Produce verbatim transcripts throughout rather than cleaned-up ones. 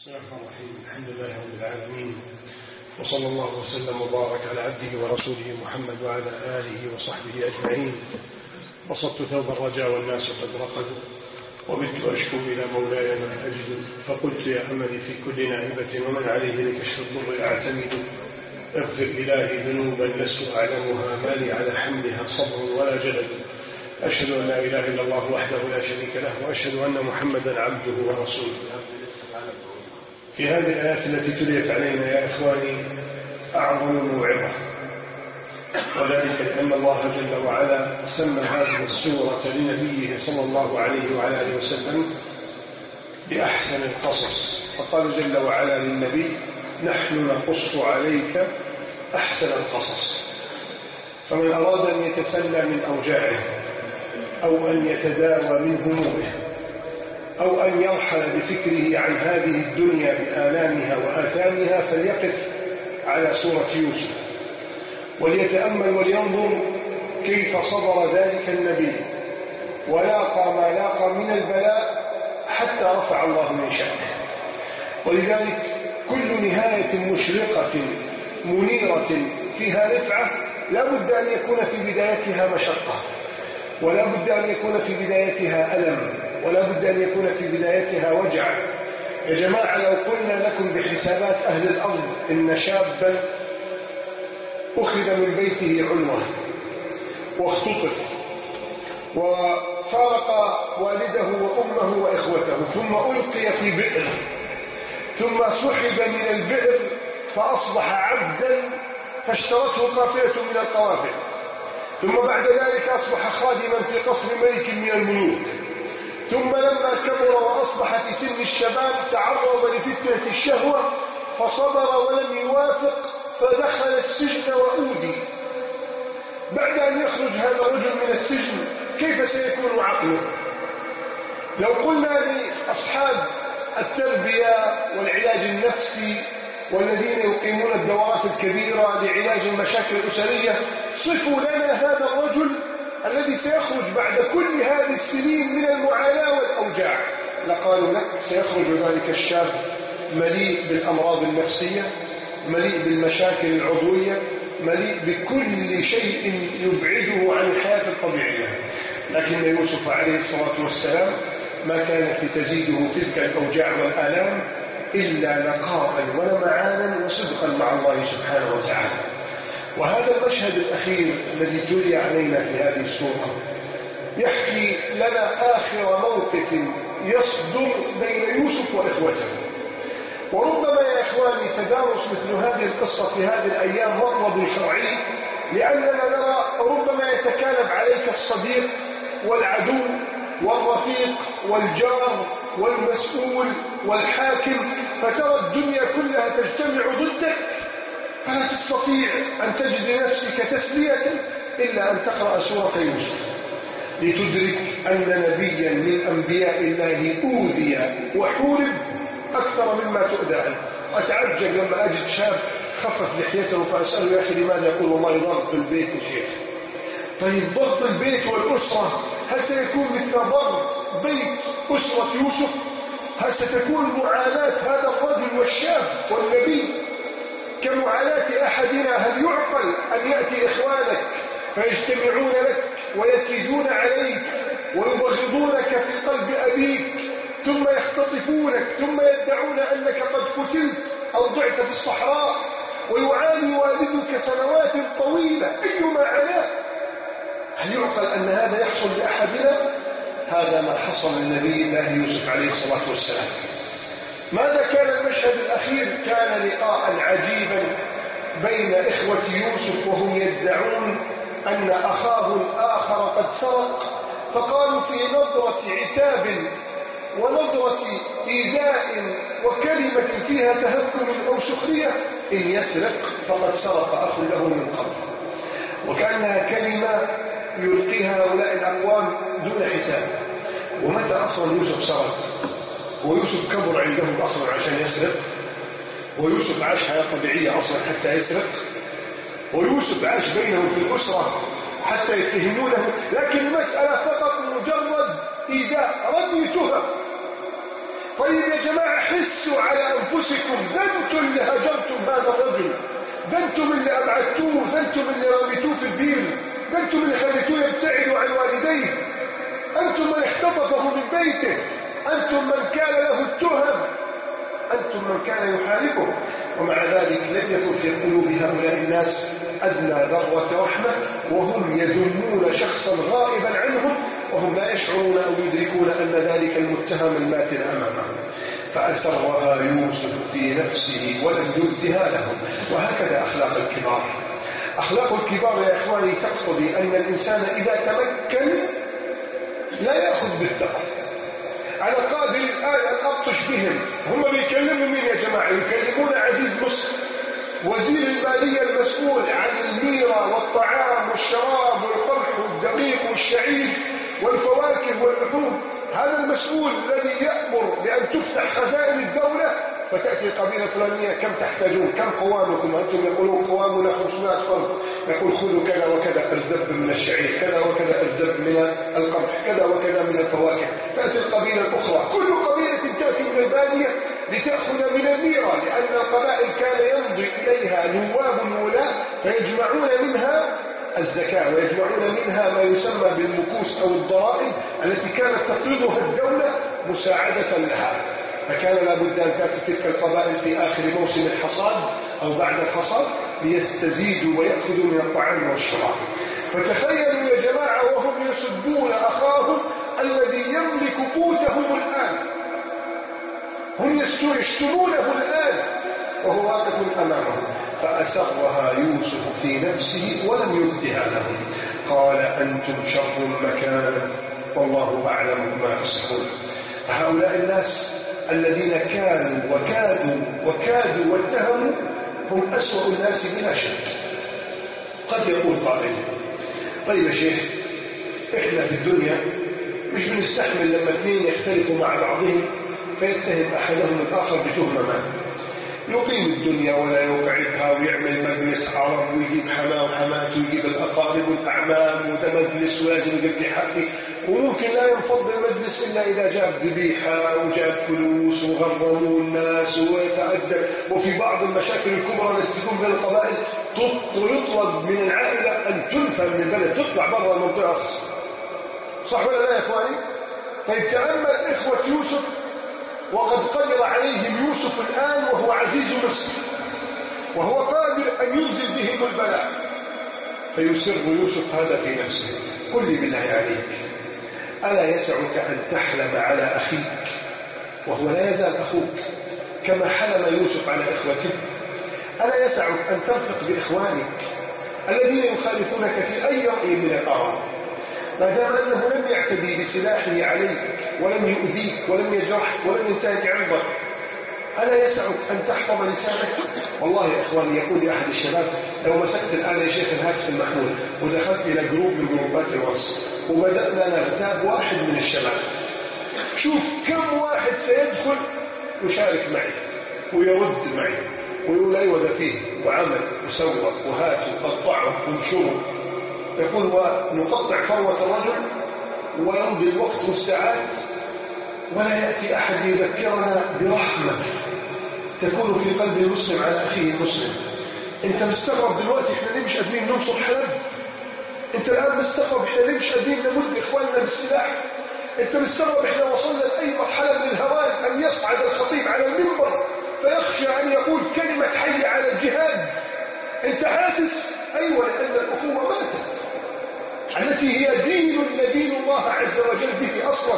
بسم الله الرحمن الرحيم. الحمد لله رب العالمين، وصلى الله وسلم وبارك على عبده ورسوله محمد وعلى آله وصحبه أجمعين. بسطت ثوب الرجاء والناس قد رقدوا، وبت أشكو إلى مولاي ما أجد، فقلت يا أملي في كل نائبة ومن عليه لكشف الضر أعتمد. اغفر إلهي ذنوبا لست أعلمها، ما لي على حملها صبر ولا جلد. أشهد أن لا إله إلا الله وحده لا شريك له، وأشهد أن محمدا عبده ورسوله. في هذه الآيات التي تليت علينا يا إخواني أعظم موعظة، وذلك لأن الله جل وعلا سمى هذه السورة لنبيه صلى الله عليه وعلى آله وسلم بأحسن القصص، فقال جل وعلا للنبي: نحن نقص عليك أحسن القصص. فمن أراد أن يتسلى من أوجاعه أو أن يتداوى من همومه أو أن يرحل بفكره عن هذه الدنيا بآلامها وآثامها فليقف على سورة يوسف وليتأمل ولينظر كيف صبر ذلك النبي ولاقى ما لاقى من البلاء حتى رفع الله من شأنه. ولذلك كل نهاية مشرقة منيرة فيها رفعة لا بد أن يكون في بدايتها مشقة، ولا بد أن يكون في بدايتها ألم، ولا بد أن يكون في بدايتها وجع. يا جماعة، لو قلنا لكم بحسابات أهل الأرض إن شابا أخذ من بيته عنوة واختطف وفارق والده وأمه وإخوته ثم ألقي في بئر ثم سحب من البئر فأصبح عبدا فاشترته قافلة من القوافل، ثم بعد ذلك أصبح خادما في قصر ملك من الملوك، ثم لما كبر وأصبح في سن الشباب تعرض لفتنة الشهوة فصبر ولم يوافق فدخل السجن وأودي. بعد أن يخرج هذا الرجل من السجن كيف سيكون عقله؟ لو قلنا لأصحاب التربية والعلاج النفسي والذين يقيمون الدورات الكبيرة لعلاج المشاكل الأسرية: صفوا لنا هذا الرجل الذي سيخرج بعد كل هذه السنين من المعاناة والأوجاع، لقالوا لك سيخرج ذلك الشاب مليء بالأمراض النفسية، مليء بالمشاكل العضوية، مليء بكل شيء يبعده عن الحياة الطبيعية. لكن يوسف عليه الصلاة والسلام ما كانت تزيده تلك الأوجاع والآلام إلا نقاء ولمعانا وصدقا مع الله سبحانه وتعالى. وهذا المشهد الأخير الذي جري علينا في هذه السورة يحكي لنا آخر موقف يصدر بين يوسف وإخوته. وربما يا إخواني تدارس مثل هذه القصة في هذه الأيام مطلب شرعي، لأننا نرى ربما يتكالب عليك الصديق والعدو والرفيق والجار والمسؤول والحاكم، فترى الدنيا كلها تجتمع ضدك، فلا تستطيع أن تجد لنفسك تسلية إلا أن تقرأ سورة يوسف لتدرك أن نبيا من أنبياء الله أوذي وحورب أكثر مما تؤذى عنه. أتعجب لما أجد شاب خفف لحيته فأسأله: يا أخي لماذا؟ يقول: والله ضغط البيت يا شيخ. طيب ضغط البيت والأسرة هل سيكون مثل ضغط بيت أسرة يوسف؟ هل ستكون معاناة هذا الرجل والشاب والنبي كمعاناة أحدنا؟ هل يعقل أن يأتي إخوانك فيجتمعون لك ويكيدون عليك ويبغضونك في قلب أبيك ثم يختطفونك ثم يدعون أنك قد قتلت أو ضعت في الصحراء ويعاني والدك سنوات طويلة؟ أي معاناة! هل يعقل أن هذا يحصل لأحدنا؟ هذا ما حصل لنبي الله يوسف عليه الصلاة والسلام. ماذا كان المشهد الأخير؟ كان لقاء عجيبا بين إخوة يوسف وهم يدعون أن أخاه الآخر قد سرق، فقالوا في نظرة عتاب ونظرة إيذاء وكلمة فيها تهكم أو سخرية: إن يسرق فقد سرق أخ له من قبل. وكأنها كلمة يلقيها هؤلاء الأقوام دون حساب. ومتى أصلا يوسف سرق؟ ويوسف كبر عندهم أصلا عشان يسرق؟ ويوسف عاش حياة طبيعية أصلا حتى يسرق؟ ويوسف عاش بينهم في الأسرة حتى يتهمونه؟ لكن المسألة فقط مجرد إيذاء، رمي تهم. طيب يا جماعة، حسوا على ده انتم اللي أبعدتوه، ده انتم اللي رميتوه في البير، ده انتم اللي خليتوه يبتعدوا عن والديه، أنتم من اختطفه من بيته، أنتم من كان له التهم، أنتم من كان يحاربه. ومع ذلك لم يكن في قلوب هؤلاء الناس أدنى ذرة رحمة، وهم يذمون شخصا غائبا عنهم وهم لا يشعرون أو يدركون أن ذلك المتهم الماثل أمامهم. فأسرها يوسف في نفسه ولم يبدها لهم. وهكذا أخلاق الكبار. أخلاق الكبار يا إخواني تقتضي أن الإنسان إذا تمكن لا يأخذ بالثقل. على قادر الآن أن أبطش بهم. هم بيكلموا مين يا جماعة؟ يكلمون عزيز مصر وزير المالية المسؤول عن الميرة والطعام والشراب والقمح والدقيق والشعير والفواكه واللحوم. هذا المسؤول الذي يأمر بأن تفتح خزائن الدولة، فتأتي القبيلة الفلانية كم تحتاجون، كم قوامكم؟ أنتم يقولون قوامنا خمسمائة فرد، يقول خذوا كذا وكذا أرزب من الشعير، كذا وكذا أرزب من القمح، كذا وكذا من الفواكه. تأتي القبيلة الأخرى، كل قبيلة تأتي من البادية لتأخذ من الميرة، لأن القبائل كان يمضي إليها نواب الولاة فيجمعون منها الزكاة ويجمعون منها ما يسمى بالمكوس أو الضرائب التي كانت تفرضها الدولة مساعدة لها. فكان لابد أن تأتي تلك القبائل في آخر موسم الحصاد أو بعد الحصاد ليستزيدوا ويأخذوا من الطعام والشراب. فتخيلوا يا جماعة وهم يسدون أخاهم الذي يملك قوتهم الآن، هم يشتمونه الآن وهو واقف أمامهم. فأسرها يوسف في نفسه ولم يبدها لهم. قال أنتم شر مكانا والله أعلم بما تصفون. هؤلاء الناس الذين كانوا وكادوا وكادوا واتهموا هم أسوأ الناس بلا شك. قد يقول قائل طيب يا شيخ إحنا في الدنيا مش بنستحمل لما اثنين يختلفوا مع بعضهم فيتهم أحدهم الآخر بتهمة ما، يقيم الدنيا ولا يوقعها ويعمل مجلس عرب ويجيب حماه وحماته ويجيب الأقارب والأعمام وده مجلس ولازم يجيب حقي، وممكن لا ينفض المجلس إلا إذا جاب ذبيحة وجاب فلوس وغرموا الناس ويتأدب. وفي بعض المشاكل الكبرى التي تكون بين القبائل يطلب من العائلة أن تنفى من البلد، تطلع برا المنطقة. صح ولا لا يا إخواني؟ طيب تأمل إخوة يوسف وقد قدر عليهم يوسف الآن وهو عزيز مصر وهو قادر أن ينزل بهم البلاء، فيسر يوسف هذا في نفسه. قل لي بالله عليك ألا يسعك أن تحلم على أخيك وهو لا يزال أخوك كما حلم يوسف على إخوته؟ ألا يسعك أن ترفق بإخوانك الذين يخالفونك في أي رأي من الآراء ما دام أنه لم يعتدي بسلاحه عليك ولم يؤذيك ولم يجرحك ولم ينتهك عرضك؟ ألا يسعك أن تحفظ لسانك؟ والله يا إخواني يقول لي أحد الشباب لو مسكت الآن يا شيخ الهاتف المحمول ودخلت إلى جروب من جروبات الواتس وبدأنا نغتاب واحد من الشباب، شوف كم واحد سيدخل يشارك معي ويرد معي ويقول أيوة ده فيه وعمل وسوى وهاتوا وقطعوا وانشروا. يقول ونقطع فروة الرجل ويمضي الوقت والساعات ولا يأتي أحد يذكرنا برحمة تكون في قلب المسلم على أخيه المسلم. أنت مستغرب دلوقتي إحنا ليه مش قادرين ننصر حلب؟ أنت الآن مستغرب إحنا ليه مش قادرين نمد إخواننا بالسلاح؟ أنت مستغرب إحنا وصلنا لأي مرحلة من الهوان أن يصعد الخطيب على المنبر فيخشى أن يقول كلمة حي على الجهاد؟ أنت حاسس؟ أيوة، لأن الأخوة ماتت التي هي دين ندين الله عز وجل به أصلا.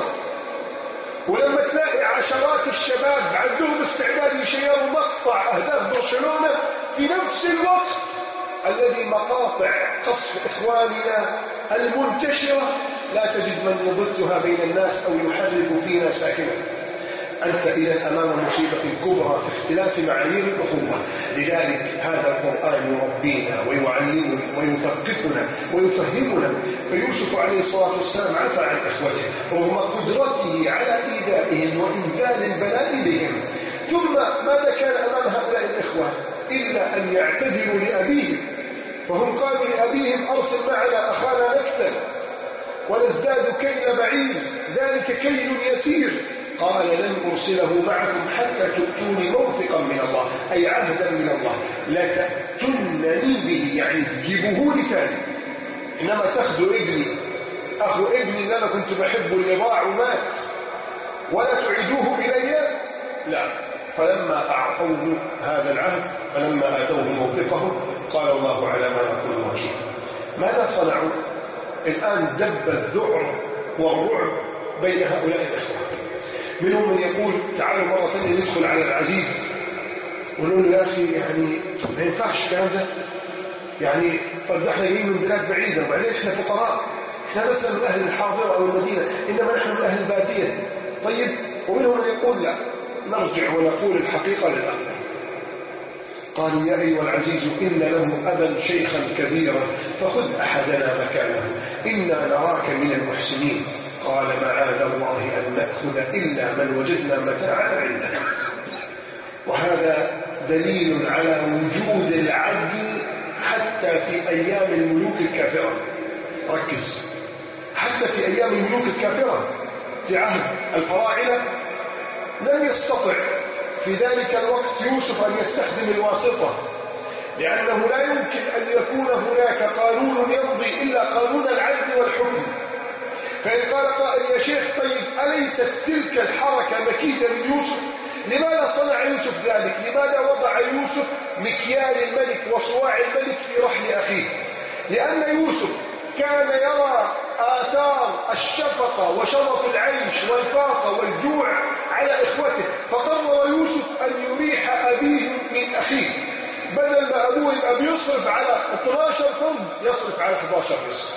ولما تلاقي عشرات الشباب عندهم استعداد يشيروا مقطع أهداف برشلونة في نفس الوقت الذي مقاطع قصف إخواننا المنتشرة لا تجد من يضدها بين الناس أو يحرك فينا ساكنا، أنت إذا أمام مصيبة كبرى في اختلاف معايير الأخوة. لذلك هذا القرآن يربينا ويعلمنا ويثقفنا ويفهمنا. فيوسف عليه الصلاة والسلام عفى عن إخوته رغم قدرته على إيذائهم وإنزال البلاء بهم. ثم ماذا كان أمام هؤلاء الإخوة إلا أن يعتذروا لأبيهم؟ فهم قالوا لأبيهم أرسل معنا أخانا نكتل ونزداد كيل بعيد ذلك كيل يسير. قال لن أرسله معكم حتى تؤتوني موثقا من الله، أي عهدا من الله، لا تأتونني به، يعني تجيبوه لي ثاني، إنما تاخذوا ابني أخو ابني اللي أنا كنت بحبه اللي ضاع ومات ولا تعيدوه إلي، لا. فلما أعطوه هذا العهد، فلما آتوه موثقه قال الله على ما نقول وكيل. ماذا صنعوا؟ الآن دب الذعر والرعب بين هؤلاء الإخوة. منهم من يقول تعالوا مرة ثانية ندخل على العزيز ونقول له يا أخي يعني ما ينفعش الكلام ده، يعني قد احنا جايين من بلاد بعيدة وبعدين احنا فقراء، احنا لسنا من أهل الحاضرة أو المدينة، إنما نحن من أهل البادية. طيب، ومنهم من يقول لا، نرجع ونقول الحقيقة للأمر. قالوا يا أيها العزيز إن له أبا شيخا كبيرا فخذ أحدنا مكانه إنا نراك من المحسنين. قال معاذ الله أن نأخذ إلا من وجدنا متاعنا عندنا. وهذا دليل على وجود العدل حتى في أيام الملوك الكافرة. ركز، حتى في أيام الملوك الكافرة في عهد الفراعنة لم يستطع في ذلك الوقت يوسف أن يستخدم الواسطة، لأنه لا يمكن أن يكون هناك قانون يمضي إلا قانون العدل والحكم. فإن قال قائل يا شيخ طيب أليست تلك الحركة مكيدة من يوسف؟ لماذا صنع يوسف ذلك؟ لماذا وضع يوسف مكيال الملك وصواع الملك في رحل أخيه؟ لأن يوسف كان يرى آثار الشفقة وشرف العيش والفاقة والجوع على إخوته، فقرر يوسف أن يريح أبيه من أخيه، بدل ما أبوه يبقى بيصرف على اثني عشر فرد يصرف على أحد عشر رزق،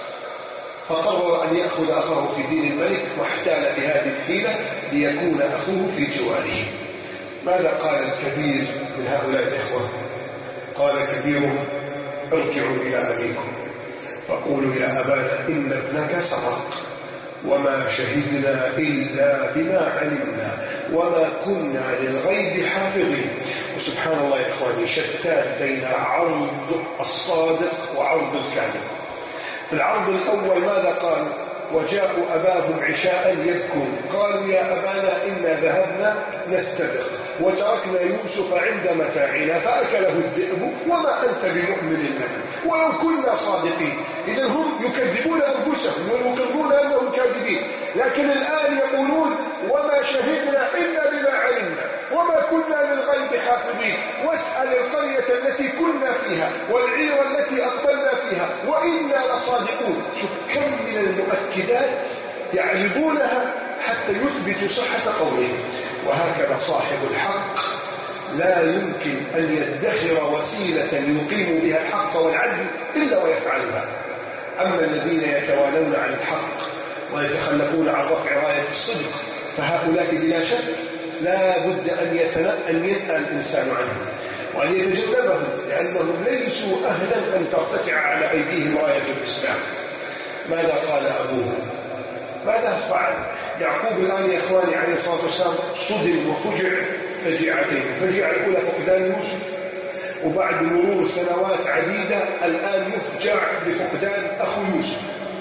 فقرر أن يأخذ أخاه في دين الملك واحتال بهذه الحيلة ليكون أخوه في جواره. ماذا قال الكبير من هؤلاء الإخوة؟ قال كبيرهم ارجعوا إلى أبيكم فقولوا يا أبانا إن ابنك سرق وما شهدنا إلا بما علمنا وما كنا للغيب حافظين. وسبحان الله يا إخواني، شتان بين عرض الصادق وعرض الكاذب. في العرض الأول ماذا قالوا؟ وجاءوا أباهم عشاء يبكون قالوا يا أبانا إنا ذهبنا نستبق وتركنا يوسف عند متاعنا فأكله الذئب وما أنت بمؤمن لنا ولو كنا صادقين. إذا هم يكذبون أنفسهم ويقرون أنهم كاذبين، لكن الآن يقولون وما شهدنا إلا بما علمنا وما كنا للغيب حافظين. واسأل القرية التي كنا فيها والعير التي أقبلنا فيها وإنا لصادقون. شوف كم من المؤكدات يعرضونها حتى يثبتوا صحة قولهم. وهكذا صاحب الحق لا يمكن أن يدخر وسيلة يقيم بها الحق والعدل إلا ويفعلها. أما الذين يتوالون عن الحق ويتخلفون عن رفع راية الصدق فهؤلاء بلا شك لا بد أن أن يسأل الإنسان عنهم وأن يتجنبهم، لأنهم ليسوا أهلا أن ترتفع على أيديهم راية الإسلام. ماذا قال أبوه؟ ماذا فعل؟ يعقوب الآن يا إخواني عليه الصلاة والسلام صدم وفجع فجيعتين. الفجيعة الأولى فقدان يوسف، وبعد مرور سنوات عديدة الآن يفجع بفقدان أخو يوسف.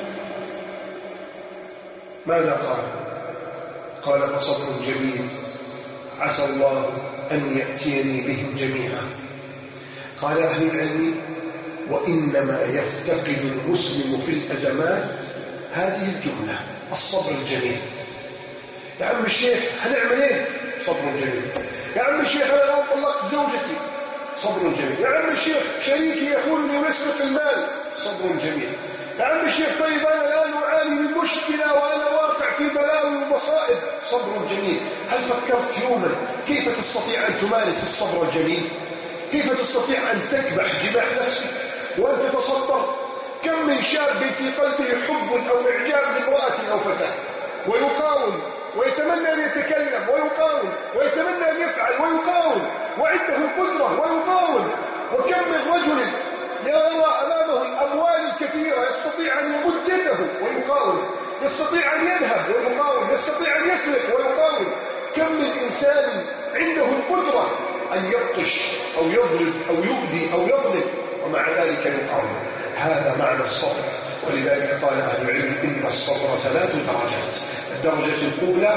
ماذا قال؟ قال فصبر جميل عسى الله أن يأتيني بهم جميعا. قال أهل العلم وإنما يفتقد المسلم في الأزمات هذه الجملة الصبر الجميل. يا عم الشيخ هنعمل ايه؟ صبر جميل. يا عم الشيخ انا لو طلقت زوجتي صبر جميل. يا عم الشيخ شريكي يخونني ويسرق المال صبر جميل. يا عم الشيخ طيب انا الان اعاني من مشكله وانا واقع في بلاوي ومصائب صبر جميل. هل فكرت يوما كيف تستطيع ان تمارس الصبر الجميل؟ كيف تستطيع ان تكبح جماح نفسك وان تتصبر؟ كم من شاب في قلبه حب أو إعجاب بامرأة أو فتاة ويقاوم ويتمنى أن يتكلم ويقاوم ويتمنى أن يفعل ويقاوم وعنده القدرة ويقاوم. وكم من رجل يرى أمامه الأموال الكثيرة يستطيع أن يمد يده ويقاوم، يستطيع أن يذهب ويقاوم، يستطيع أن يسرق ويقاوم. كم من إنسان عنده القدرة أن يبطش أو يضرب أو يؤذي أو يظلم ومع ذلك يقاوم. هذا معنى الصبر. ولذلك قال أهل العلم إن الصبر ثلاث درجات. الدرجة الأولى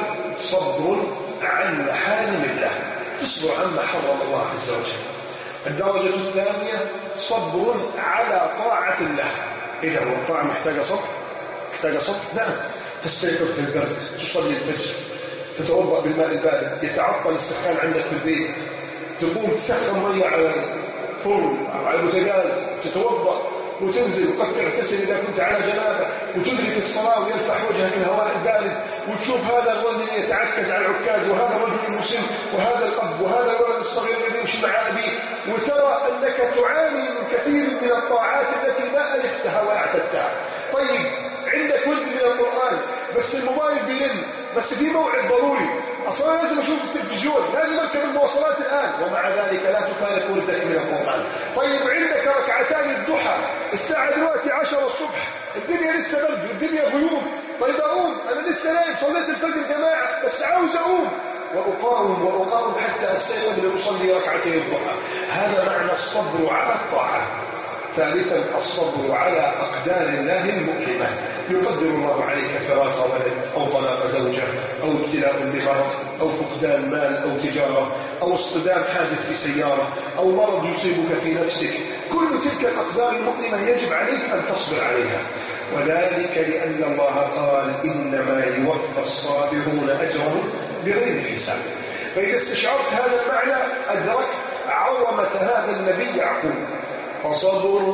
صبر عن محارم الله، تصبر عما حرم الله عز وجل. الدرجة الثانية صبر على طاعة الله. إذا هو الطاعة محتاجة صبر، محتاجة صبر، نعم. تستيقظ في البرد، تصلي الفجر، تتوضأ بالماء البارد، يتعطل السخان عندك في البيت، تقوم تسخن مية على الفرن أو على البوتاجاز، تتوضأ وتنزل وقد تغتسل إذا كنت على جنابة، وتدرك الصلاة ويفتح وجهك الهواء البارد، وتشوف هذا الرجل يتعكز على العكاز، وهذا الرجل المسن، وهذا الأب، وهذا الولد الصغير الذي يمشي مع أبيه، وترى أنك تعاني من كثير من الطاعات التي ما ألفتها وأعتدتها. طيب عندك ورد من القرآن، بس الموبايل بيلن، بس في موعد ضروري، أصلا لازم أشوف التلفزيون، لازم أركب المواصلات الآن، ومع ذلك لا تفارق وردك من القرآن. طيب عندك ركعتان الضحى، الساعة دلوقتي عشرة الصبح، الدنيا لسه برد والدنيا غيوم، طيب أقوم، أنا لسه نايم، صليت الفجر جماعة بس عاوز أقوم، وأقاوم وأقاوم حتى أستيقظ لأصلي ركعتين الضحى. هذا معنى الصبر على الطاعة. ثالثا الصبر على أقدار الله المؤلمة، يقدر الله عليك فراق ولد أو طلاق زوجة أو ابتلاء بمرض أو فقدان مال أو تجارة أو اصطدام حادث في سيارة أو مرض يصيبك في نفسك. كل تلك الأقدار المؤلمة يجب عليك أن تصبر عليها، وذلك لأن الله قال إنما يوفى الصابرون أجرهم بغير حساب. فإذا استشعرت هذا المعنى أدركت عظمة هذا النبي يعقوب. فصبر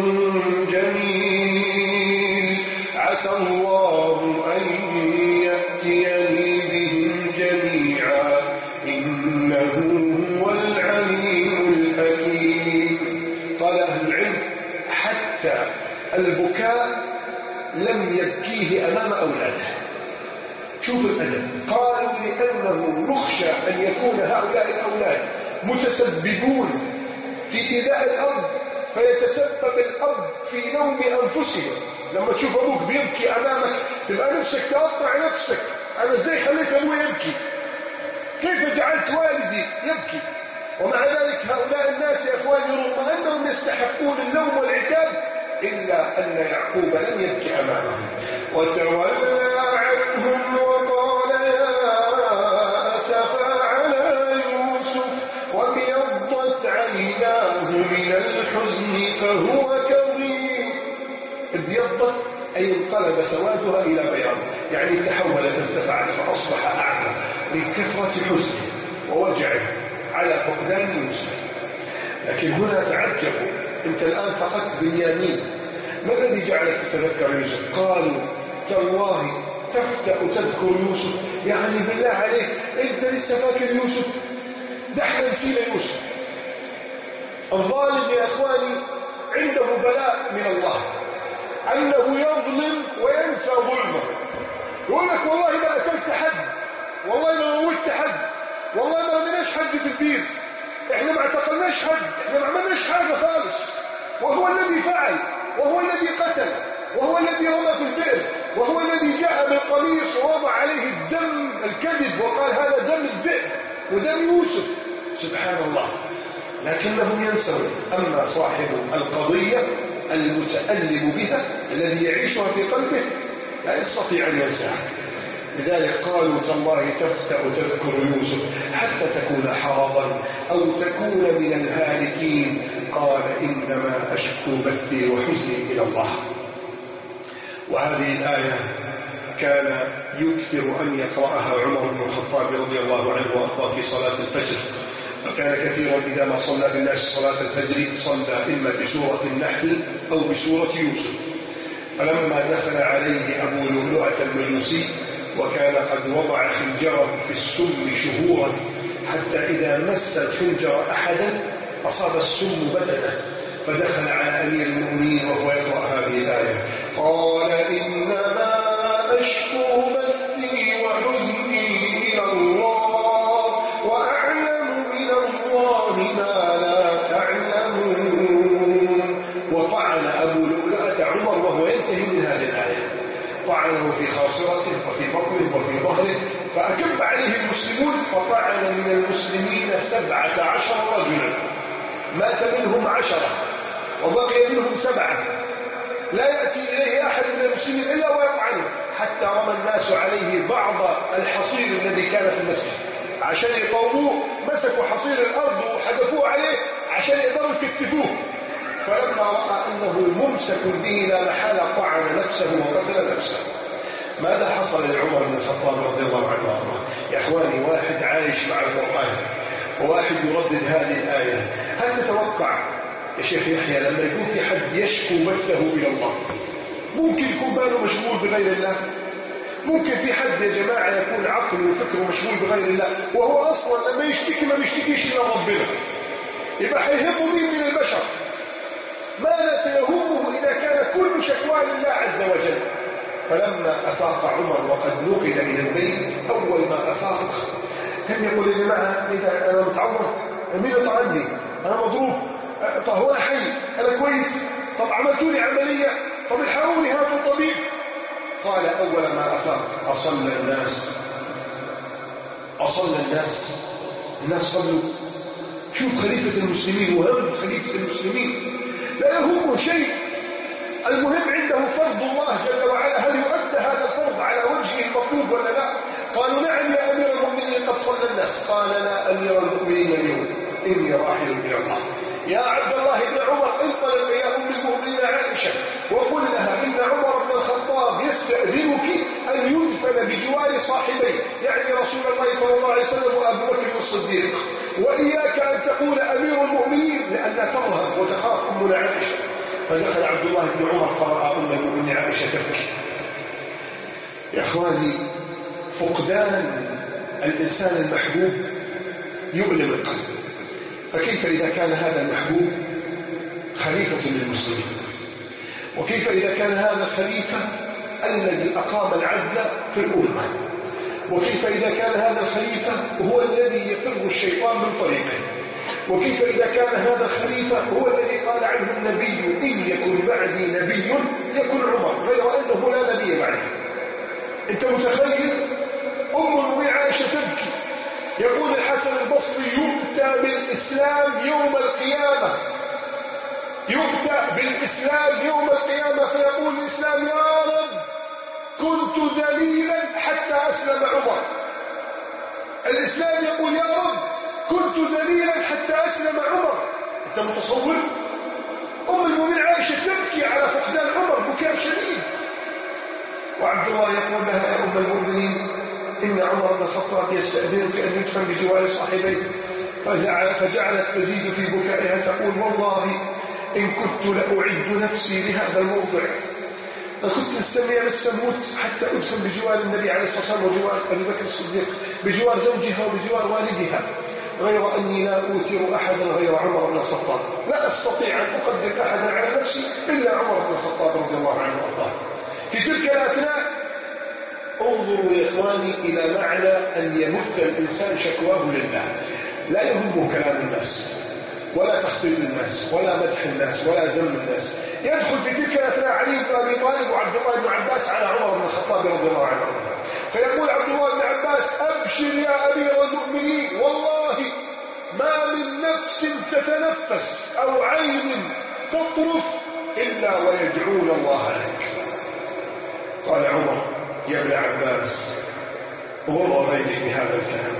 جميل عسى الله أن يأتيني بهم جميعا إنه هو العليم الحكيم. قال أهل العلم حتى البكاء لم يبكيه أمام أولاده. شوف الأدب، قالوا لأنه يخشى أن يكون هؤلاء الأولاد متسببون في إيذاء الأرض فيتسبب الأرض في نوم أنفسهم. لما تشوف أبوك بيبكي أمامك تبقى نفسك تقطع نفسك، أنا إزاي خليت أبوي يبكي؟ كيف جعلت والدي يبكي؟ ومع ذلك هؤلاء الناس يا أخواني رغم أنهم يستحقون اللوم والعتاب إلا أن يعقوب لم يبكي أمامهم. وتولى عنهم وقال يا أسفا على يوسف وابيضت عيناه من الحزن فهو كظيم. ابيضت أي انقلب سوادها إلى بياض، يعني تحولت ارتفعت فأصبح أعمى من كثرة حزنه ووجعه على فقدان يوسف. لكن هنا تعجبوا، أنت الآن فقدت بنيامين، ما الذي جعلك تتذكر يوسف؟ قالوا تالله تفتأ تذكر يوسف، يعني بالله عليك أنت لسه فاكر يوسف؟ ده احنا نسينا يوسف. الظالم يا أخواني عنده بلاء من الله أنه يظلم وينسى ظلمه. يقول لك والله ما قتلت حد، والله ما موتت حد، والله ما رميناش حد في البير، احنا ما اعتقلناش حد، احنا ما عملناش حاجة خالص، وهو الذي فعل، وهو الذي قتل، وهو الذي رمى في البئر، وهو الذي جاء بالقميص ووضع عليه الدم الكذب وقال هذا دم الذئب ودم يوسف. سبحان الله. لكنهم ينسون. أما صاحب القضية المتألم بها الذي يعيشها في قلبه لا يستطيع أن ينساها. لذلك قالوا تالله تفتأ تذكر يوسف حتى تكون حرضا أو تكون من الهالكين. قال إنما أشكو بثي وحزني إلى الله. وهذه الآية كان يكثر أن يقرأها عمر بن الخطاب رضي الله عنه وأرضاه في صلاة الفجر، وكان كثيرا إذا ما صلى بالناس صلاة الفجر صلى إما بسورة النحل أو بسورة يوسف. فلما دخل عليه أبو لؤلؤة المجوسي وكان قد وضع خنجره في السم شهورا حتى إذا مس الخنجر أحدا أصاب السم بدنه، فدخل على أمير المؤمنين وهو يقرأ هذه الآية قال إنما أشكو بثي وحزني إلى الله وأعلم من الله ما لا تعلمون. وطعن أبو لؤلؤة عمر وهو ينتهي من هذه الآية، طعنه في خاصرته وفي بطنه وفي ظهره، فأكب عليه المسلمون فطعن من المسلمين سبعة عشر رجلا، مات منهم عشرة وبقي منهم سبعة، لا يأتي إليه أحد من المسلمين إلا ويطعنه، حتى رمى الناس عليه بعض الحصير الذي كان في المسجد عشان يقوموه، مسكوا حصير الأرض وحدفوه عليه عشان يقدروا يكتفوه. فلما رأى أنه ممسك به لا محالة طعن نفسه وقتل نفسه. ماذا حصل لعمر بن الخطاب رضي الله عنه وارضاه؟ يا اخواني، واحد عايش مع القرآن وواحد يردد هذه الآية، هل تتوقع يا شيخ يحيى لما يكون في حد يشكو بثه إلى الله ممكن يكون باله مشغول بغير الله؟ ممكن في حد يا جماعة يكون عقله وفكره مشغول بغير الله وهو أصلا لما يشتكي ما بيشتكيش إلى ربنا؟ يبقى هيهمه مين من البشر؟ ماذا سيهمه إذا كان كل شكوى لله عز وجل؟ فلما أفاق عمر وقد نقل إلى البيت، أول ما أفاق كان يقول يا جماعة إذا أنا متعور، مين يطعني؟ أنا مضروب، طب هو أنا حي، أنا كويس، طب عملتوا لي عملية، طب الحقوني هاتوا الطبيب. قال أول ما أفاق أصلى الناس أصلى الناس الناس صلوا. شوف خليفة المسلمين وهم خليفة المسلمين لا يهمه شيء، المهم عنده فرض الله جل وعلا، هل يؤدى هذا الفرض على وجهه المطلوب ولا لا؟ قالوا نعم يا أمير المؤمنين قد صلى الناس. قال لا أمير المؤمنين اليوم إني راحل إلى الله. يا عبد الله بن عمر انطلق يا أم المؤمنين عائشة وقل لها إن عمر بن الخطاب يستأذنك أن يدفن بجوار صاحبيه، يعني رسول الله صلى الله عليه وسلم وأبو بكر الصديق، وإياك أن تقول أمير المؤمنين لأنها ترهب وتخاف أمنا عائشة. فدخل عبد الله بن عمر فرأى أم المؤمنين عائشة تبكي. يا إخواني، فقدان الإنسان المحبوب يؤلم القلب، فكيف إذا كان هذا المحبوب خليفة للمسلمين؟ وكيف إذا كان هذا الخليفة الذي أقام العدل في الأمة؟ وكيف إذا كان هذا الخليفة هو الذي يفر الشيطان من طريقه؟ وكيف إذا كان هذا الخليفة هو الذي قال عنه النبي إن يكن بعدي نبي يكن عمر، غير أنه لا نبي بعده؟ أنت متخيل؟ أم المؤمنين عائشة تبكي. يقول الحسن البصري يؤتى بالإسلام يوم القيامة، يؤتى بالإسلام يوم القيامة فيقول الإسلام يا رب كنت ذليلا حتى أسلم عمر. الإسلام يقول يا رب كنت ذليلا حتى أسلم عمر. أنت متصور؟ أم المؤمنين عائشة تبكي على فقدان عمر بكاء شديد، وعبد الله يقول لها يا أم المؤمنين إن عمر بن الخطاب يستأذنك أن يدفن بجوار صاحبيه. فجعلت تزيد في بكائها تقول والله إن كنت لأعد نفسي لهذا الموضع، فكنت مستنية بس أموت حتى أدفن بجوار النبي عليه الصلاة والسلام وجوار أبي بكر الصديق، بجوار زوجها وبجوار والدها، غير أني لا أوثر أحدا غير عمر بن الخطاب، لا أستطيع أن أقدم أحدا على نفسي إلا عمر بن الخطاب رضي الله عنه وارضاه. في تلك الأثناء انظروا يا إخواني إلى معنى أن يمد الإنسان شكواه لله، لا يهمه كلام الناس ولا تخطيط الناس ولا مدح الناس ولا ذم الناس. يدخل في تلك الأثناء علي بن أبي طالب وعبد الله بن عباس على عمر بن الخطاب رضي الله عنه، فيقول عبد الله بن عباس أبشر يا أمير المؤمنين والله ما من نفس تتنفس أو عين تطرف إلا ويدعون الله لك. قال عمر يا ابن عباس غر غيري بهذا الكلام،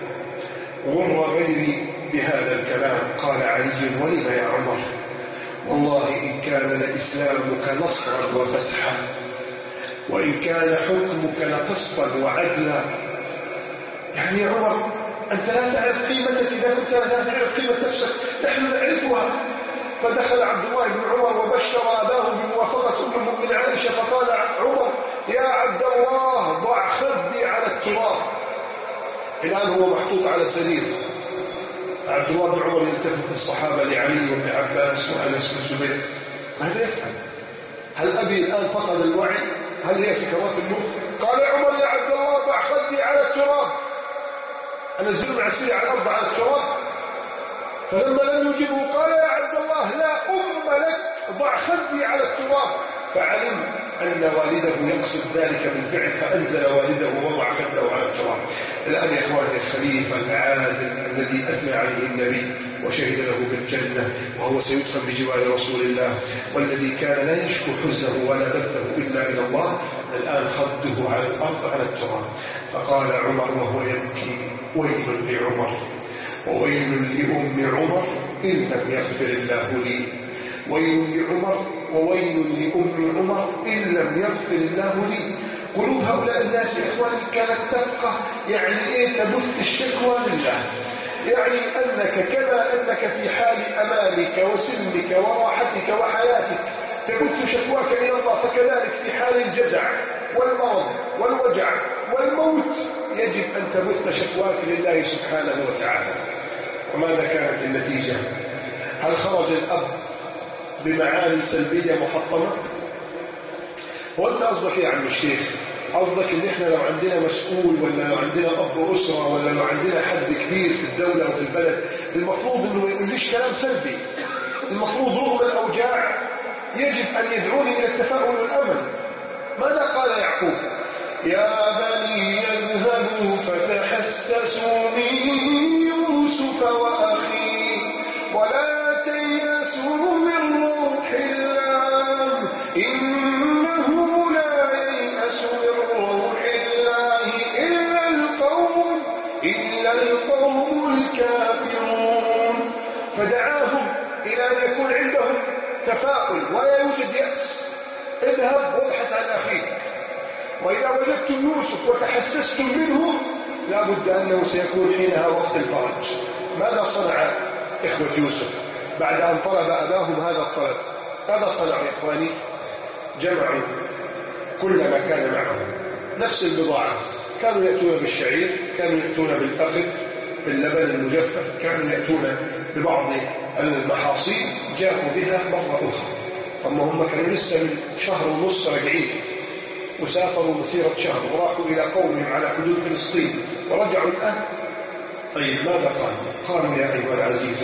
غر غيري بهذا الكلام. قال علي ولم يا عمر؟ والله إن كان لإسلامك نصرا وفتحا وإن كان حكمك لقسطا وعدلا. يعني يا عمر أنت لا تعرف قيمتك إذا كنت لا تعرف قيمة نفسك، نحن نعرفها. فدخل عبد الله بن عمر وبشر أباه بموافقة أم المؤمنين عائشة، فقال عمر يا عبد الله ضع خدي على التراب. الآن هو محطوط على السرير. عبد الله بن عمر يلتفت الصحابة لعلي بن عباس وأنس بن زبير، ماذا يفعل؟ هل أبي الآن فقد الوعي؟ هل هي سكرات الموت؟ قال عمر يا عبد الله ضع خدي على التراب. أنزل مع السرير على الأرض على التراب. فلما لم يجبه قال يا عبد الله لا أم لك ضع خدي على التراب. فعلم أن والده يقصد ذلك بالفعل، فأنزل والده ووضع خده على التراب. الآن يا إخواني الخليفة العادل الذي أثنى عليه النبي وشهد له بالجنة وهو سيدخل بجوار رسول الله، والذي كان لا يشكو حزنه ولا بثه إلا إلى الله، الآن خده على الأرض على التراب. فقال عمر وهو يبكي: ويل لعمر وويل لأم عمر إن لم يغفر الله لي، ويل لعمر وويل لأم عمر إن لم يغفر الله لي. قلوب هؤلاء الناس يا إخواني كانت تبقى يعني إيه تبث الشكوى لله، يعني أنك كما أنك في حال أمانك وسلمك وراحتك وحياتك تبث شكواك إلى الله، فكذلك في حال الجزع والمرض والوجع والموت يجب أن تبث شكواك لله سبحانه وتعالى. وماذا كانت النتيجة؟ هل خرج الأب بمعاني سلبية محطمة؟ وانت قصدك ايه يا عم الشيخ؟ قصدك ان احنا لو عندنا مسؤول ولا لو عندنا اب اسره ولا لو عندنا حد كبير في الدوله وفي البلد المفروض انه ما يقوليش كلام سلبي، المفروض رغم الاوجاع يجب ان يدعوني الى التفاؤل والامل. ماذا قال يعقوب؟ يا بني اذهبوا فتحسسوا من يوسف واخيه ولا تيأسوا من روح الله إنه لا ييأس من روح الله إلا القوم إلا القوم الكافرون. فدعاهم إلى أن يكون عندهم تفاؤل ولا يوجد يأس. اذهب وابحث عن أخيك، وإذا وجدتم يوسف وتحسستم منه لا بد أنه سيكون حينها وقت الفرج. ماذا صنع إخوة يوسف بعد أن طلب أباهم هذا الطلب؟ ماذا صنعوا يا إخواني؟ جمعوا كل ما كان معهم، نفس البضاعة، كانوا يأتون بالشعير، كانوا يأتون بالفخذ، باللبن المجفف، كانوا يأتون ببعض المحاصيل، جاءوا بها مرة أخرى. ثم هم كانوا لسه من شهر ونص راجعين، وسافروا مسيرة شهر وراحوا إلى قومهم على حدود فلسطين ورجعوا الآن. طيب ماذا قالوا؟ قالوا يا أيها العزيز،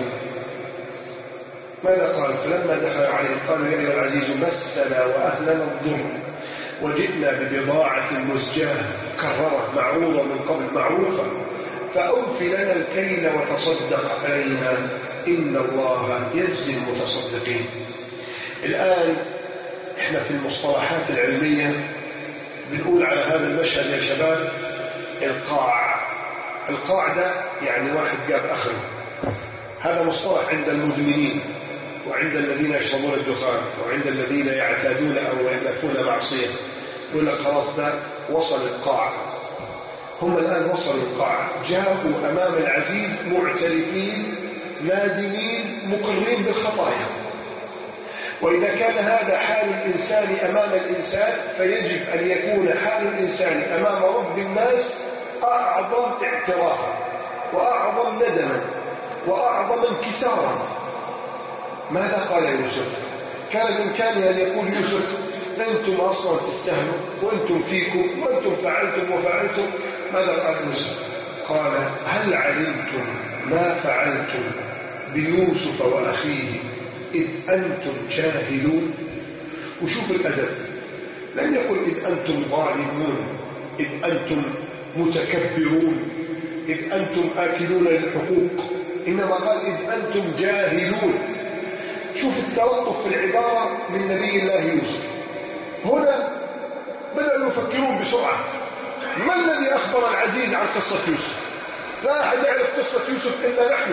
ماذا قالوا؟ فلما دخلوا عليه قالوا يا أيها العزيز مسنا وأهلنا الضر وجئنا ببضاعة مزجاة كررة معروضة من قبل معروفة فأوف لنا الكيل وتصدق علينا إن الله يجزي المتصدقين. الآن احنا في المصطلحات العلمية بنقول على هذا المشهد يا شباب القاع. القاع ده يعني واحد جاب أخره، هذا مصطلح عند المدمنين وعند الذين يشربون الدخان وعند الذين يعتادون أو يألفون معصية، يقول لك خلاص ده وصل القاع. هم الآن وصلوا القاع، جاءوا أمام العزيز معترفين نادمين مقرين بالخطايا. وإذا كان هذا حال الإنسان أمام الإنسان فيجب أن يكون حال الإنسان أمام رب الناس أعظم اعترافا وأعظم ندما وأعظم انكسارا. ماذا قال يوسف؟ كان بإمكانه أن يقول يوسف أنتم أصلا تستهلوا وأنتم فيكم وأنتم فعلتم وفعلتم. ماذا قال يوسف؟ قال هل علمتم ما فعلتم بيوسف وأخيه إذ أنتم جاهلون؟ وشوف الأدب، لم يقل إذ أنتم ظالمون، إذ أنتم متكبرون، إذ أنتم آكلون للحقوق، إنما قال إذ أنتم جاهلون. شوف التلطف في العبارة من نبي الله يوسف. هنا بدأوا يفكرون بسرعة، ما الذي أخبر العزيز عن قصة يوسف؟ لا أحد يعرف قصة يوسف إلا نحن.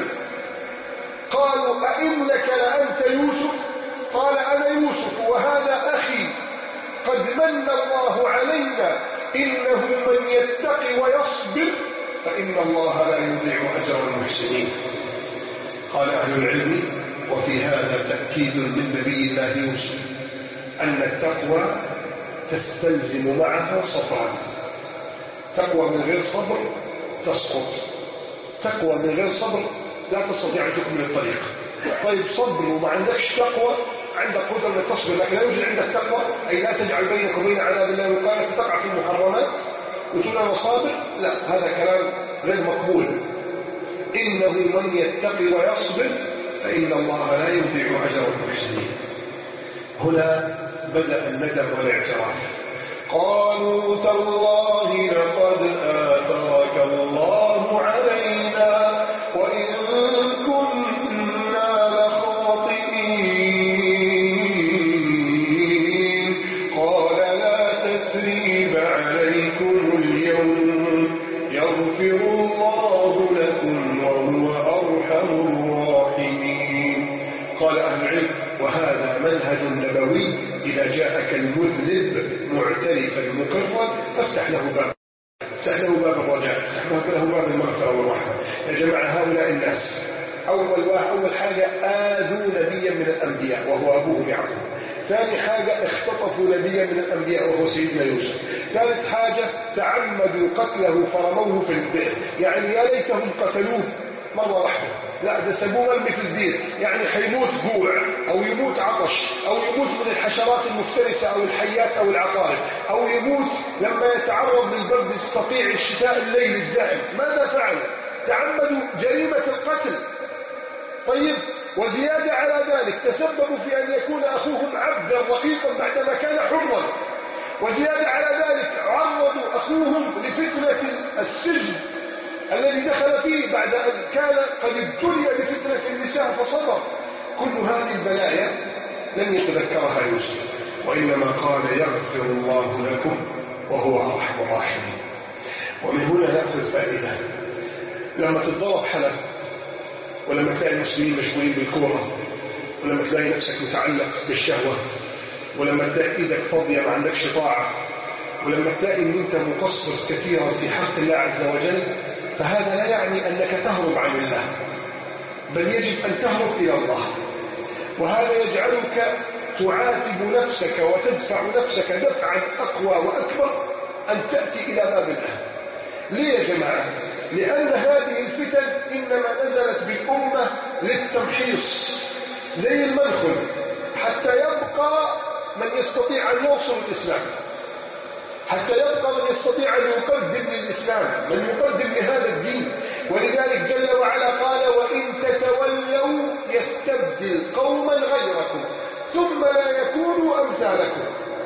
قالوا أئنك لأنت يوسف؟ قال أنا يوسف وهذا أخي قد من الله علينا إنه من يتقي ويصبر فإن الله لا يضيع أجر المحسنين. قال أهل العلم وفي هذا تأكيد من نبي الله يوسف أن التقوى تستلزم معها صبرا. تقوى من غير صبر تسقط، تقوى من غير صبر لا تستطيع أن تكمل الطريق. طيب صبر وما عندكش تقوى، عندك قدرة أن تصبر لكن لا يوجد عندك تقوى، أي لا تجعل بينك وبين عذاب الله وقاية تقع في المحرمات وتقول أنا صابر، لا هذا كلام غير مقبول. إنه من يتقي ويصبر فإن الله لا يضيع أجر المحسنين. هنا بدأ الندم والاعتراف. قالوا تالله لقد آثرك الله الله علينا وإن كنا لخاطئين قال لا تثريب عليكم اليوم يغفر الله لكم وهو أرحم الراحمين. قال أهل العلم وهذا منهج نبوي إذا جاءك المذنب معترفا مقرا فافتح له باب افتح له باب الرجاء افتح له باب المغفرة والرحمة. يا جماعة هؤلاء الناس أول أول حاجة آذوا نبيا من الأنبياء وهو أبوه يعقوب. ثاني حاجة اختطفوا نبيا من الأنبياء وهو سيدنا يوسف. ثالث حاجة تعمدوا قتله فرموه في البئر، يعني يا ليتهم قتلوه مرة واحدة، لا ده سابوه مرمي في البئر، يعني حيموت جوع أو يموت عطش أو يموت من الحشرات المفترسة أو الحيات أو العقارب أو يموت لما يتعرض للبرد السطيع الشتاء الليل الدائم. ماذا فعلوا؟ تعمدوا جريمة القتل. طيب وزيادة على ذلك تسببوا في أن يكون أخوهم عبدا رقيقا بعدما كان حرا. وزيادة على ذلك عرضوا أخوهم لفتنة السجن الذي دخل فيه بعد أن كان قد ابتلي بفتنة النساء فصبر. كل هذه البلايا لم يتذكرها يوسف، وإنما قال يغفر الله لكم وهو أرحم الراحمين. ومن هنا نأخذ فائدة. لما تتضرب حلب، ولما تلاقي المسلمين مشغولين بالكورة، ولما تلاقي نفسك متعلق بالشهوة، ولما تلاقي ايدك فاضية ما عندكش طاعة، ولما تلاقي ان انت مقصر كثيرا في حق الله عز وجل، فهذا لا يعني انك تهرب عن الله، بل يجب ان تهرب الى الله. وهذا يجعلك تعاتب نفسك وتدفع نفسك دفعا اقوى واكبر ان تأتي الى باب الله. ليه يا جماعة؟ لأن هذه الفتن إنما نزلت بالأمة للتمحيص زي المنخل حتى يبقى من يستطيع أن يوصل الإسلام، حتى يبقى من يستطيع أن يقدم للإسلام، من يقدم لهذا الدين. ولذلك جل وعلا قال وإن تتولوا يستبدل قوما غيركم ثم لا يكونوا أمثالكم.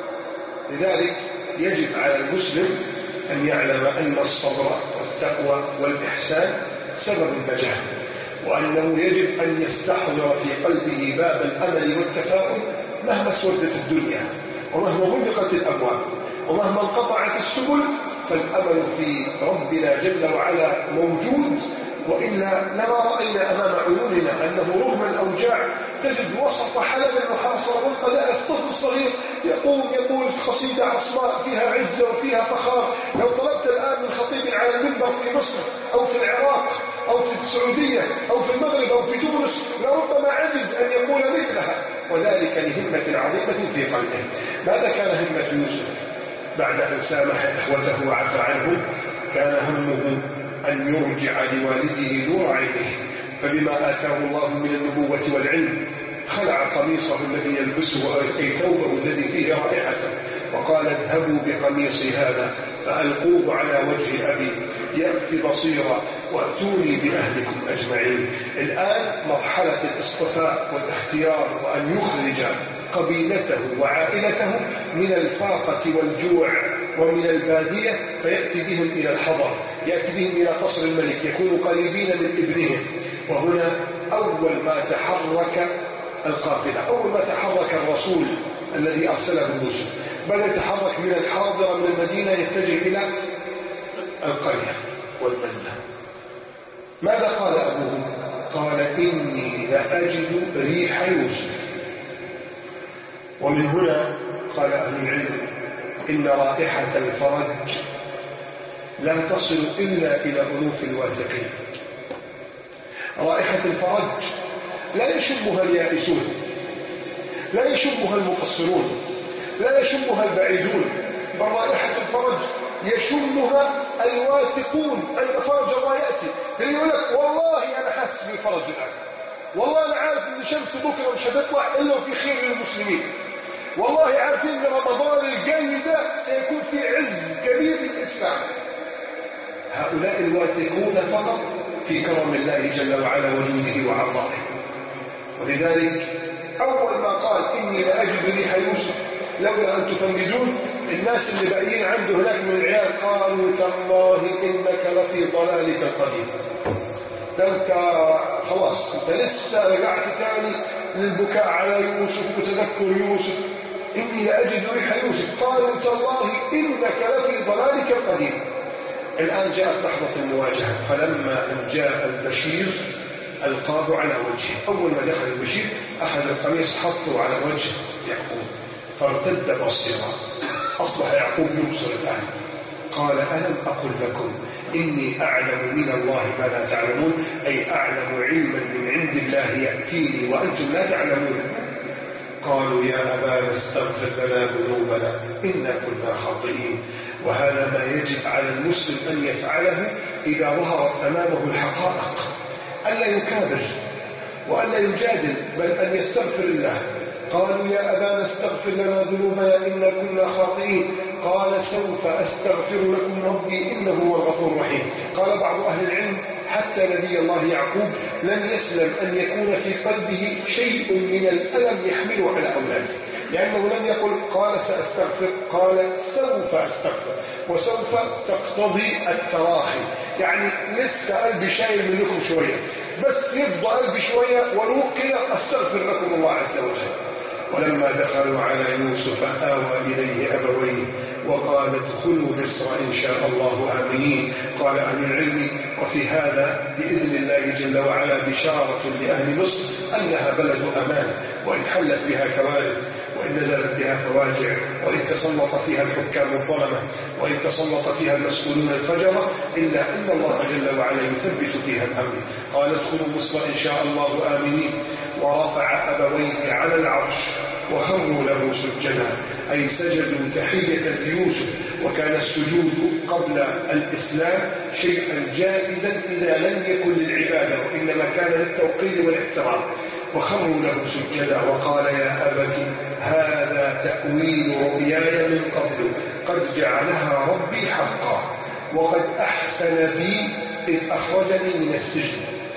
لذلك يجب على المسلم أن يعلم أن الصبر والتقوى والإحسان سبب النجاح، وأنه يجب أن يستحضر في قلبه باب الأمل والتفاؤل مهما اسودت الدنيا ومهما غلقت الأبواب ومهما انقطعت السبل، فالأمل في ربنا جل وعلا موجود. وإلا لما رأينا أمام عيوننا أنه رغم الأوجاع تجد وسط حلب المحاصرة والقلاء الطفل الصغير يقوم يقول قصيدة عصماء فيها عزة وفيها فخار. لو طلبت الآن من خطيب على المنبر في مصر أو في العراق أو في السعودية أو في المغرب أو في تونس لربما عجز أن يقول مثلها، وذلك لهمة عظيمة في قلبه. ماذا كان همة يوسف بعد أن سامح إخوته وعفى عنهم؟ كان همه أن يرجع لوالده نور عينه، فبما آتاه الله من النبوة والعلم خلع قميصه الذي يلبسه أي ثوبه الذي فيه رائحته، وقال اذهبوا بقميصي هذا فألقوه على وجه أبي يأتي بصيرا وأتوني بأهلكم أجمعين. الآن مرحلة الاصطفاء والاختيار وأن يخرج قبيلته وعائلته من الفاقة والجوع ومن البادية فيأتي بهم إلى الحضر، يأتي بهم إلى قصر الملك، يكونوا قريبين من ابنهم. وهنا أول ما تحرك القافلة، أول ما تحرك الرسول الذي أرسله يوسف بدأ يتحرك من الحاضرة من المدينة يتجه إلى القرية والمنزل. ماذا قال أبوه؟ قال إني لأجد ريح يوسف. ومن هنا قال أهل العلم إن رائحة الفرج لا تصل إلا إلى أنوف الواثقين. رائحة الفرج لا يشمها اليائسون، لا يشمها المقصرون، لا يشمها البعيدون، بل رائحة الفرج يشمها الواثقون أن الفرج الله يأتي. يقول لك والله أنا حاسس بالفرج الآن، والله أنا عارف أن شمس بكرة مش هتطلع إلا وفي خير للمسلمين، والله عارفين أن رمضان الجاي ده سيكون في عز كبير للإسلام. هؤلاء الواثقون فقط في كرم الله جل وعلا وجوده وعطائه. ولذلك أول ما قال إني لأجد ريح يوسف لولا أن تفندون الناس اللي باقيين عنده هناك من العيال قالوا تالله إنك لفي ضلالك القديم. ده انت خلاص انت لسه رجعت تاني للبكاء على يوسف وتذكر يوسف. إني لأجد ريح يوسف. قالوا تالله إنك لفي ضلالك القديم. الآن جاءت لحظة المواجهة. فلما أن جاء البشير ألقاه على وجهه. أول ما دخل البشير أخذ القميص حطه على وجه يعقوب فارتد بصيرا. أصبح يعقوب يبصر الآن. قال ألم أقل لكم إني أعلم من الله ما لا تعلمون، أي أعلم علما من عند الله يأتيني وأنتم لا تعلمون. قالوا يا أبانا استغفر لنا ذنوبنا إنا كنا خاطئين. وهذا ما يجب على المسلم أن يفعله إذا ظهرت أمامه الحقائق، ألا يكابر وألا يجادل، بل أن يستغفر الله. قالوا يا أبانا استغفر لنا ذنوبنا إنا كنا خاطئين. قال سوف أستغفر لكم ربي إنه هو الغفور الرحيم. قال بعض أهل العلم حتى نبي الله يعقوب لم يسلم أن يكون في قلبه شيء من الألم يحمله على أولاده، لأنه لم يقل قال سأستغفر، قال سوف أستغفر، وسوف تقتضي التراخي، يعني لسه قلبي شايل منكم شوية، بس يفضى قلبي شوية ولوقي أستغفر لكم الله عز وجل. ولما دخلوا على يوسف آوى إليه أبويه وقال ادخلوا مصر إن شاء الله آمنين. قال أهل العلم وفي هذا بإذن الله جل وعلا بشارة لأهل مصر أنها بلد أمان، وإن حلت بها كوارث، وإن نزلت بها فواجع، وإن تسلط فيها الحكام الظلمة، وإن تسلط فيها المسؤولون الفجرة، إلا أن الله جل وعلا يثبت فيها الأمر. قال ادخلوا مصر إن شاء الله آمنين. ورفع أبويه على العرش وخروا له سجدا، أي سجدوا تحية ليوسف. وكان السجود قبل الإسلام شيئا جائزا إذا لم يكن للعبادة، وإنما كان للتوقير والاحترام. وخروا له سجدا وقال يا أبت هذا تأويل رؤياي من قبل قد جعلها ربي حقا وقد أحسن بي إذ أخرجني من السجن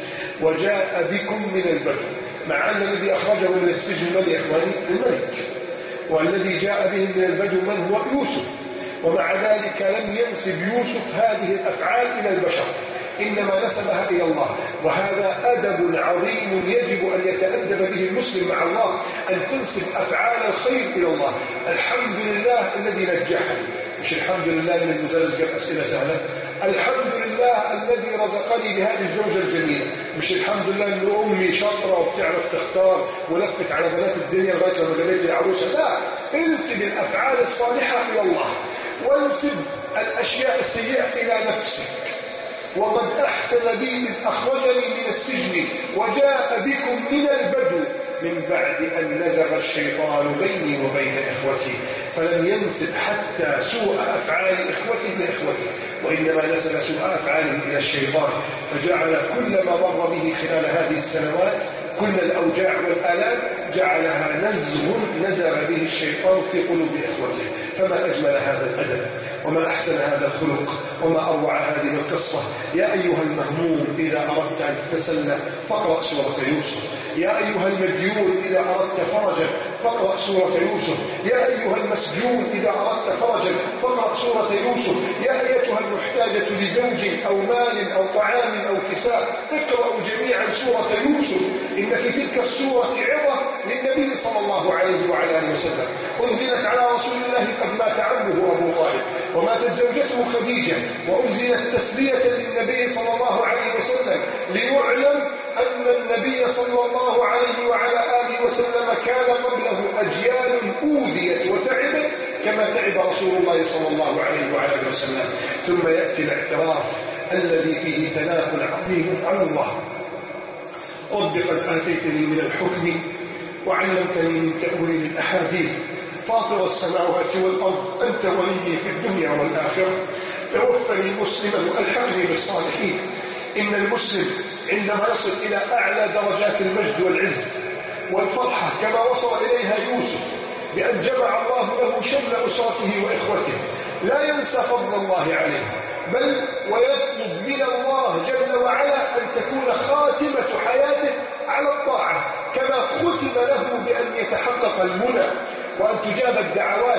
وجاء بكم من البدو. مع أن الذي أخرجه من السجن من يا إخواني؟ الملك، والذي جاء به من البدو من هو يوسف. ومع ذلك لم ينسب يوسف هذه الأفعال إلى البشر، إنما نسبها إلى الله. وهذا أدب عظيم يجب أن يتأدب به المسلم مع الله، أن تنسب أفعال الخير إلى الله. الحمد لله الذي نجحني، مش الحمد لله من المدرس جاب أسئلة سهلة. الحمد لله الذي رزقني بهذه الزوجة الجميلة، مش الحمد لله أن أمي شاطرة وبتعرف تختار ولفت على بنات الدنيا لغاية لما جابت لي العروسة. لا، انسب الأفعال الصالحة إلى الله، وانسب الأشياء السيئة إلى نفسك. وقد أحسن بي إذ أخرجني من السجن وجاء بكم من البدو من بعد أن نزغ الشيطان بيني وبين إخوتي. فلم ينسب حتى سوء أفعال إخوته لإخوته، وإنما نسب سوء أفعاله إلى الشيطان. فجعل كل ما مر به خلال هذه السنوات، كل الأوجاع والآلام، جعلها نزغ نزغ به الشيطان في قلوب إخوته. فما أجمل هذا الأدب، وما أحسن هذا الخلق، وما أروع هذه القصة. يا أيها المهموم إذا أردت أن تتسلى فاقرأ سورة يوسف. يا أيها المديون إذا أردت فرجا فاقرأ سورة يوسف. يا أيها المسجون إذا أردت فرجا فاقرأ سورة يوسف. يا أيتها المحتاجة لزوج أو مال أو طعام أو كساء اقرأوا جميعا سورة يوسف. إن في تلك السورة عظة للنبي صلى الله عليه وعلى آله وسلم. أنزلت على رسول الله قد مات عمه أبو طالب، وماتت زوجته خديجة، وأنزلت تسلية للنبي صلى الله عليه وسلم ليعلم أن النبي صلى الله عليه وعلى آله وسلم كان قبله أجيال أوذيت وتعبت كما تعب رسول الله صلى الله عليه وعلى آله وسلم. ثم يأتي الاعتراف الذي فيه ثناء عظيم على الله. رب قد آتيتني من الحكم وعلمتني من تأويل الأحاديث فاطر السماوات والأرض أنت ولي في الدنيا والآخرة توفني مسلما وألحقني بالصالحين. إن المسلم عندما يصل إلى أعلى درجات المجد والعز والفرحة كما وصل إليها يوسف بأن جمع الله له شمل أسرته وإخوته، لا ينسى فضل الله عليه، بل ويطلب من الله جل وعلا أن تكون خاتمة حياته على الطاعة، كما ختم له بأن يتحقق المنى وأن تجاب الدعوات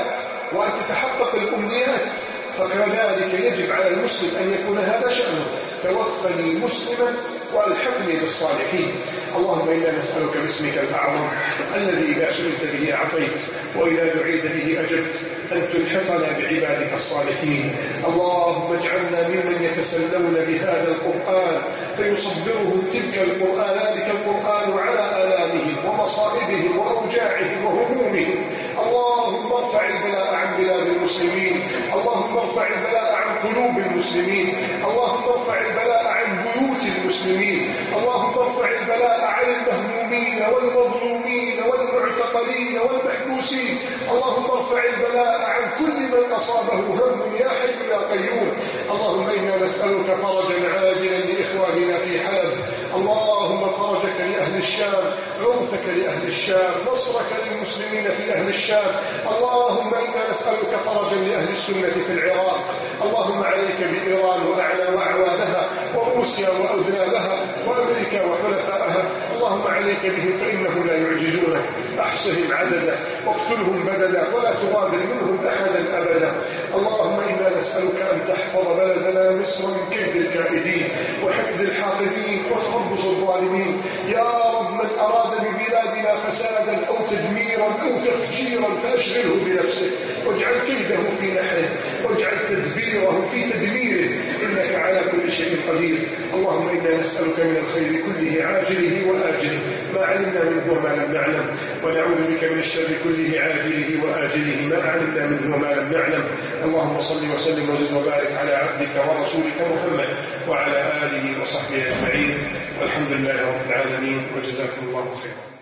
وأن تتحقق الأمنيات، فكذلك يجب على المسلم أن يكون هذا شأنه: توفني مسلما والحقني بالصالحين. اللهم إنا نسألك باسمك الأعظم الذي إذا سئلت به أعطيت وإذا دعيت به أجبت أن تلحقنا بعبادك الصالحين. اللهم اجعلنا ممن يتسلون بهذا القرآن فيصبرهم تلك القرآن ذلك القرآن على آلامهم ومصائبهم وأوجاعهم وهمومهم. اللهم ارفع البلاء عن بلاد المسلمين، اللهم ارفع البلاء عن قلوب المسلمين، اللهم ارفع البلاء عن بيوت المسلمين، اللهم ارفع البلاء عن المهمومين والمظلومين والمعتقلين والمحبوسين، اللهم ارفع البلاء عن كل من أصابه هم يا حي يا قيوم. اللهم إنا نسألك فرجا عاجلا لإخواننا في حلب، اللهم فرجك لأهل الشام، عوفك لأهل الشام، نصرك للمسلمين في أهل الشام. اللهم إنا نسألك فرجا لأهل السنة في العراق. اللهم عليك بإيران وأعلى وأعوانها وروسيا وأذنابها وأمريكا وحلفائها، اللهم عليك بهم فإنهم لا يعجزونك. أحصهم عددا واقتلهم بددا ولا تغادر منهم أحدا أبدا. اللهم إنا نسألك أن تحفظ بلدنا مصر من كيد الكائدين وحفظ الحاقدين وتخبص الظالمين. يا رب من أراد ببلادنا فسادا أو تدميرا أو تفجيرا فأشغله بنفسه واجعل كيده في نحره واجعل تدبيره في تدميره، إنك على كل شيء قدير. اللهم إنا نسألك من الخير كله عاجله وآجله ما علمنا منه وما لم نعلم، ونعوذ بك من الشر كله عاجله وآجله ما علمنا منه وما لم نعلم. اللهم صل وسلم وزد وبارك على عبدك ورسولك محمد وعلى آله وصحبه أجمعين، والحمد لله رب العالمين، وجزاكم الله خيرا.